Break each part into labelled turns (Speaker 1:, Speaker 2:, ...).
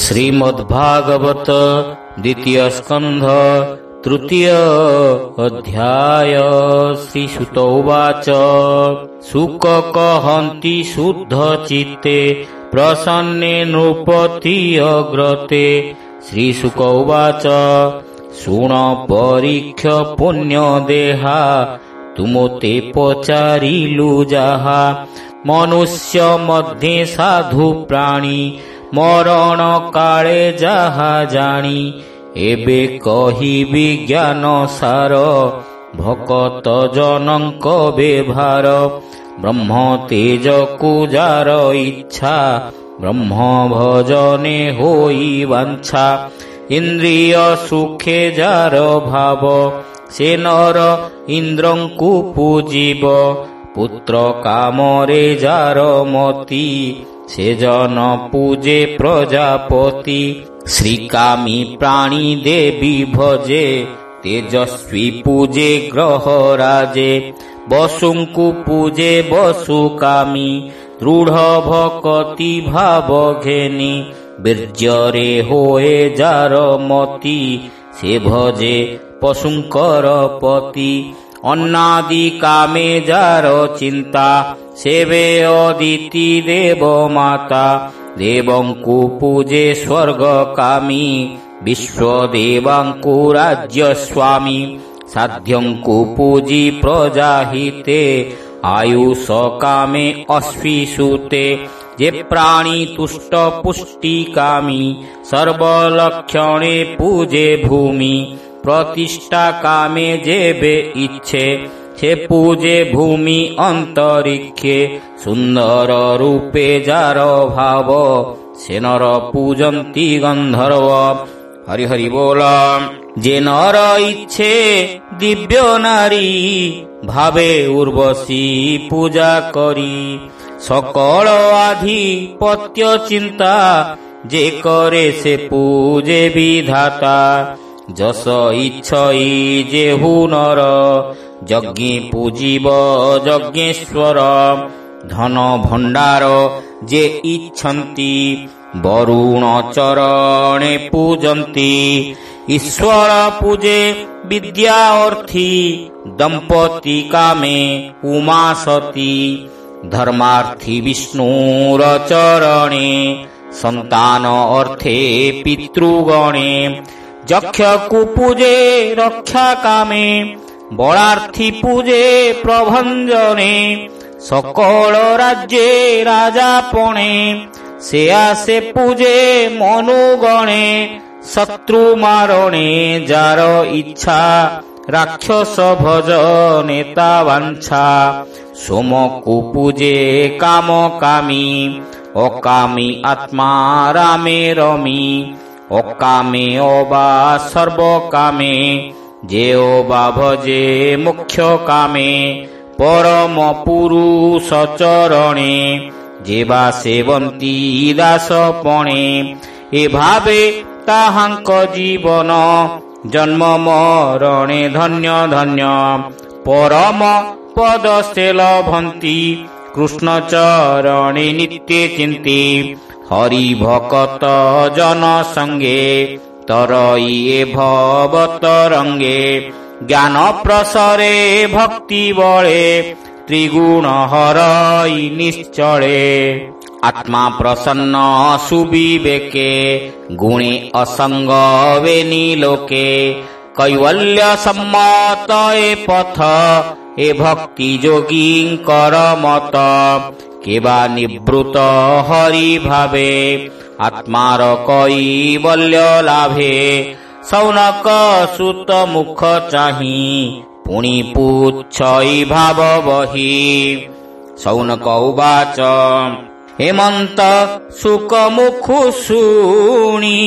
Speaker 1: श्रीमद्भागवत द्वितीय स्कंध तृतीय अध्याय। श्रीसुत उवाच सुक कहन्ति शुद्ध चित्ते प्रसन्ने नृपति अग्रते। श्रीसुक उवाच शुण परीक्ष पुण्य देहा तुमते पचारिलु जाहा। मनुष्य मध्ये साधु प्राणी मरण काले जाहा जानी। एबे कहिबि ज्ञान सार भकत जनक बेभार। ब्रह्म तेज को जार इच्छा ब्रह्म भजने होई वांछा। इंद्रिय सुखे जार भाव से नर इंद्रंकु पूजिब। पुत्र कामरे जार मति से जन पूजे प्रजापति। श्रीकामी प्राणी देवी भजे तेजस्वी पूजे ग्रह राजे। वसुंकु पूजे वसुकामी दृढ़ भक्ति भाव घेनी। वीर्यरे होए जार मति से भजे पशुंकर पति। अन्नादि कामे जार चिंता सेवे अदिति देव माता। देवंकु पूजे स्वर्ग कामी विश्वदेवांकु राज्य स्वामी। साध्यंकु पूजी प्रजाहिते आयुष कामे अश्विसूते। जे प्राणी तुष्ट पुष्टि कामी सर्वलक्षणे पूजे भूमि। प्रतिष्ठा कामे जेबे इच्छे छे पूजे भूमि अंतरिक्षे। सुंदर रूपे जार भाव से नर पूजन्ति गंधर्व। हरि हरि बोल। जे नर इच्छे दिव्य नारी भावे उर्वशी पूजा करी। सकल आधिपत्य चिंता जे करे से पूजे विधाता। जस इच्छई जेहु नर यज्ञे पूजिब यज्ञेश्वर। धन भंडार जे इच्छन्ति वरुण चरणे पूजन्ति। ईश्वर पूजे विद्या अर्थी दंपति कामे उमा सती। धर्मार्थी विष्णुर चरणे संतान अर्थे पितृगणे। यक्ष को पूजे रक्षा कामे बलार्थी पूजे प्रभंजने। सकल राज्ये राजापणे से आसे पूजे मनुगणे। शत्रु मारणे जार इच्छा राक्षस भज नेता वांछा। सोम को पूजे काम कामी अकामी आत्मा रामे रमी। अकामे अबा सर्व कामे जे अबा भजे मुख्य कामे। परम पुरुष चरणे जेबा सेवंती दासपणे। ए भावे ताहांक जीवन जन्म मरणे धन्य धन्य। परम पद से लभंती कृष्ण चरणे नित्य चिंती। हरि भकत जन संगे तरइए भव तरंगे। ज्ञान प्रसरे भक्ति बळे त्रिगुण हरई निश्चले। आत्मा प्रसन्न सुविवेके गुणे असंग वेनी लोके। कैवल्य सम्मत ए पथ ए भक्ति जोगींकर मत। केबा निवृत हरि भावे आत्मार कैवल्य लाभे। सौनक सुत मुख चाही पुनि पुच्छई भाव बही। सौनक उवाच हेमंत सुक मुखु शुणी।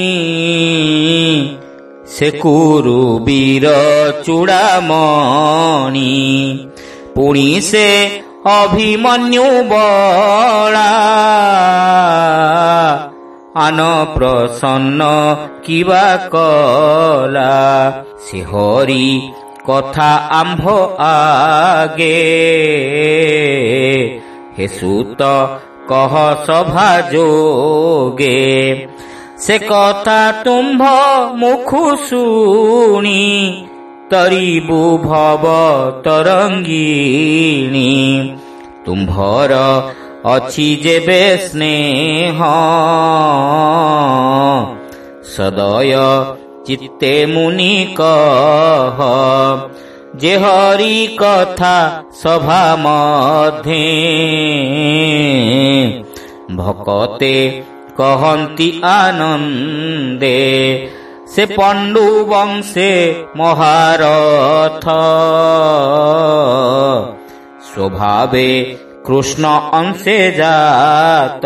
Speaker 1: से कुरु वीर चूड़ामणि पुनि से अभिमन्यु बला। आन प्रसन्न किबा कला से हरि कथा आंभ आगे। हे सुत कह सभा जोगे ସେ କଥା ତୁମ୍ଭ ମୁଖୁ ଶୁଣି ତରିବୁ ଭବ ତରଙ୍ଗିଣୀ। ତୁମ୍ଭର ଅଛି ଯେବେ ସ୍ନେହ ସଦୟ ଚିତ୍ତେ ମୁନି କହ, ଯେ ହରି କଥା ସଭା ମଧ୍ୟେ ଭକତେ କହନ୍ତି ଆନନ୍ଦେ। ସେ ପଣ୍ଡୁ ବଂଶେ ମହାରଥ ସ୍ୱଭାବେ କୃଷ୍ଣ ଅଂଶେ ଜାତ।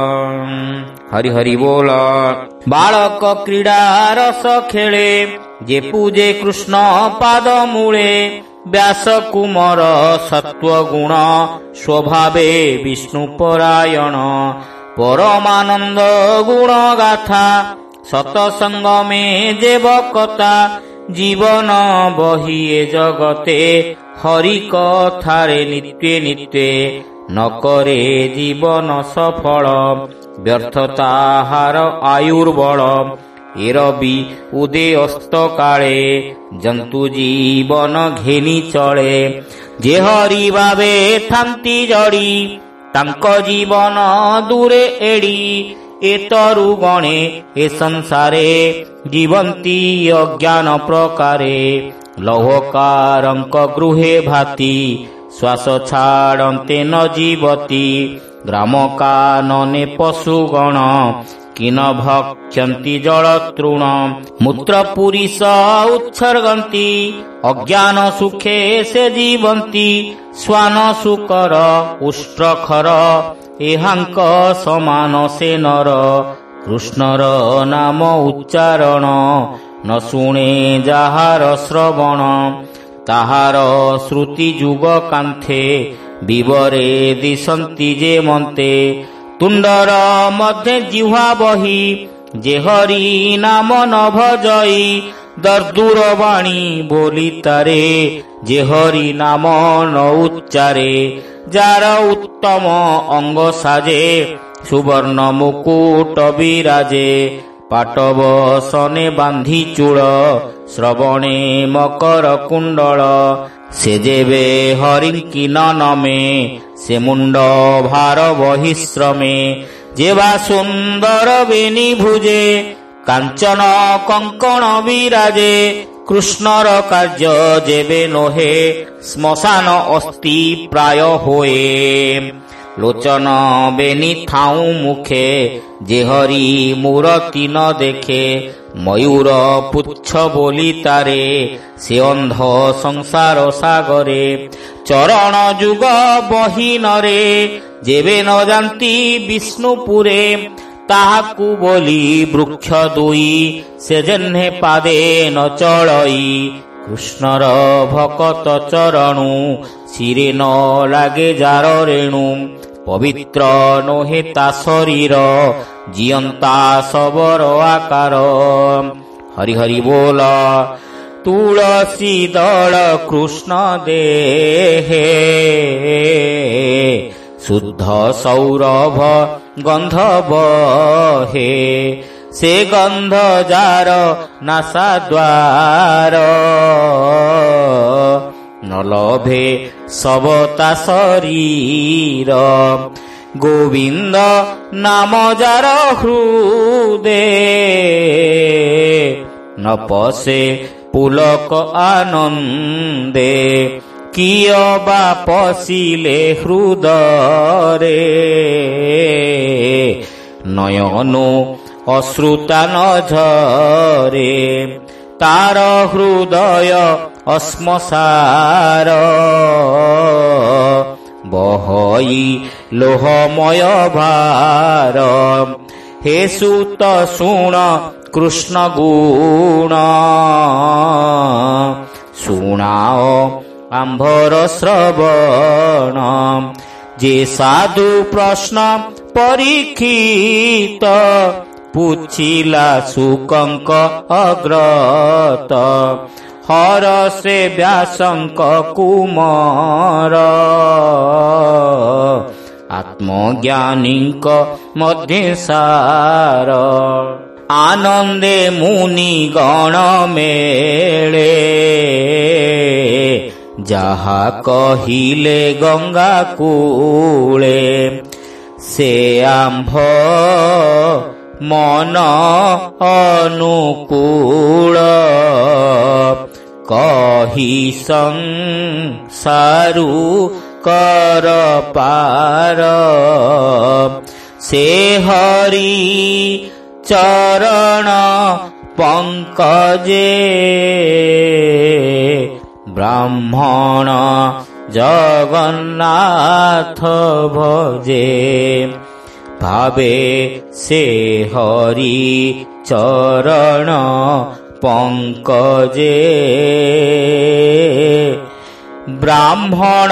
Speaker 1: ହରି ହରି ବୋଲ। ବାଳକ କ୍ରୀଡ଼ା ରସ ଖେଳେ, ଯେ ପୂଜେ କୃଷ୍ଣ ପାଦ ମୂଳେ। ବ୍ୟାସ କୁମର ସତ୍ୱଗୁଣ, ସ୍ୱଭାବେ ବିଷ୍ଣୁ ପରାୟଣ। ପରମାନନ୍ଦ ଗୁଣ ଗାଥା, ସତସଙ୍ଗମେ ଦେବକତା। ଜୀବନ ବହିଏ ଜଗତେ, ହରି କଥାରେ ନିତ୍ୟେ ନିତ୍ୟେ। ନ କରେ ଜୀବନ ସଫଳ, ବ୍ୟର୍ଥ ତାହାର ଆୟୁର୍ବଳ। ଏରବି ଉଦୟସ୍ତ କାଳେ, ଜନ୍ତୁ ଜୀବନ ଘେନି ଚଳେ। ଯେ ହରି ଭାବେ ଥାନ୍ତି ଜଡ଼ି, ତାଙ୍କ ଜୀବନ ଦୂରେ ଏଡ଼ି। ଏତରୁ ଗଣେ ଏ ସଂସାରେ, ଜୀବନ୍ତି ଅଜ୍ଞାନ ପ୍ରକାରେ। ଲୌହକାରଙ୍କ ଗୃହେ ଭାତି, ଶ୍ୱାସ ଛାଡ଼ନ୍ତେ ନ ଜୀବତି। ଗ୍ରାମ କାନନେ ପଶୁଗଣ, କିନ ଭକ୍ଷନ୍ତି ଜଳ ତୃଣ। ମୂତ୍ର ପୁରିଷ ଉତ୍ସର୍ଗନ୍ତି, ଅଜ୍ଞାନ ସୁଖେ ସେ ଜୀବନ୍ତି। ଶ୍ୱାନ ଶୁକର ଉଷ୍ଟ୍ରଖର, ଏହାଙ୍କ ସମାନ ସେ ନର। କୃଷ୍ଣର ନାମ ଉଚ୍ଚାରଣ, ନ ଶୁଣେ ଯାହାର ଶ୍ରବଣ। ତାହାର ଶ୍ରୁତି ଯୁଗ କାନ୍ଥେ, ବିବରେ ଦିଶନ୍ତି ଯେ ମନ୍ତେ। ତୁଣ୍ଡର ମଧ୍ୟ ଜିହ୍ୱା ବହି, ଯେ ହରି ନାମ ନ ଭଜଇ। ଦର୍ଦୁର ବାଣୀ ବୋଲି ତାରେ, ଯେ ହରି ନାମ ନ ଉଚ୍ଚାରେ। ଯାର ଉତ୍ତମ ଅଙ୍ଗ ସାଜେ, ସୁବର୍ଣ୍ଣ ମୁକୁଟ ବିରାଜେ। ପାଟବସନେ ବାନ୍ଧି ଚୂଳ, ଶ୍ରବଣେ ମକର କୁଣ୍ଡଳ। ସେ ଯେବେ ହରିଙ୍କି ନ ନମେ, ସେ ମୁଣ୍ଡ ଭାର ବହିଶ୍ରମେ। ଯେବା ସୁନ୍ଦର ବେନି ଭୁଜେ, କାଞ୍ଚନ କଙ୍କଣ ବିରାଜେ। କୃଷ୍ଣର କାର୍ଯ୍ୟ ଯେବେ ନୋହେ, ଶ୍ମଶାନ ଅସ୍ଥି ପ୍ରାୟ ହୋଏ। ଲୋଚନ ବେନି ଥାଉ ମୁଖେ, ଯେ ହରି ମୂରତି ନ ଦେଖେ। ମୟୂର ପୁଚ୍ଛ ବୋଲି ତାରେ, ସେ ଅନ୍ଧ ସଂସାର ସାଗରେ। ଚରଣ ଯୁଗ ବହିନରେ, ଯେବେ ନ ଯାନ୍ତି ବିଷ୍ଣୁପୁରେ। ତାହାକୁ ବୋଲି ବୃକ୍ଷ ଦୁଇ, ସେ ଯେହ୍ନେ ପାଦେ ନ ଚଳଇ। କୃଷ୍ଣର ଭକତ ଚରଣୁ, ଶିରେ ନ ଲାଗେ ଯାର ରେଣୁ। ପବିତ୍ର ନୋହେ ତା ଶରୀର, ଜିଅନ୍ତା ଶବର ଆକାର। ହରି ହରି ବୋଲ। ତୁଳସୀ ଦଳ କୃଷ୍ଣ ଦେହେ, ଶୁଦ୍ଧ ସୌରଭ ଗନ୍ଧ ବହେ। ସେ ଗନ୍ଧ ଯାର ନାସାଦ୍ୱାର, ନ ଲଭେ ସବତା ଶରୀର। ଗୋବିନ୍ଦ ନାମ ଯାର ହୃଦେ, ନ ପଶେ ପୁଲକ ଆନନ୍ଦେ। କିୟ ବା ପଶିଲେ ହୃଦରେ, ନୟନୁ ଅଶ୍ରୁତା ନ ଝରେ। ତାର ହୃଦୟ ଅଶ୍ମସାର, ବହଇ ଲୋହମୟ ଭାର। ହେ ସୁତ ଶୁଣ କୃଷ୍ଣ ଗୁଣ, ଶୁଣାଅ ଆମ୍ଭର ଶ୍ରବଣ। ଯେ ସାଧୁ ପ୍ରଶ୍ନ ପରୀକ୍ଷିତ, ପୁଛିଲା ଶୁକଙ୍କ ଅଗ୍ରତ। ହରସେ ବ୍ୟାସଙ୍କ କୁମର, ଆତ୍ମଜ୍ଞାନୀଙ୍କ ମଧ୍ୟ ସାର। आनंदे मुनि गण मेले जहा कहिले गंगा कूले से आंभ मन अनुकूल कही संसारु कर पार से हरि चरण पंकजे ब्राह्मण जगन्नाथ भजे भावे से हरि चरण पंकजे ब्राह्मण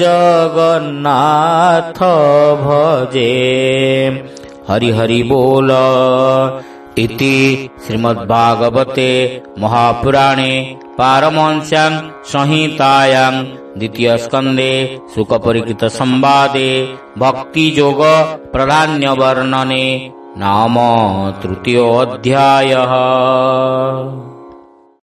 Speaker 1: जगन्नाथ भजे। हरि हरि बोल। इति श्रीमद्भागवते महापुराणे पारमहंस्यां संहितायां द्वितीय स्कंदे शुकपरिकृत संवादे भक्ति योग प्राधान्य वर्णने नाम तृतीयो अध्यायः।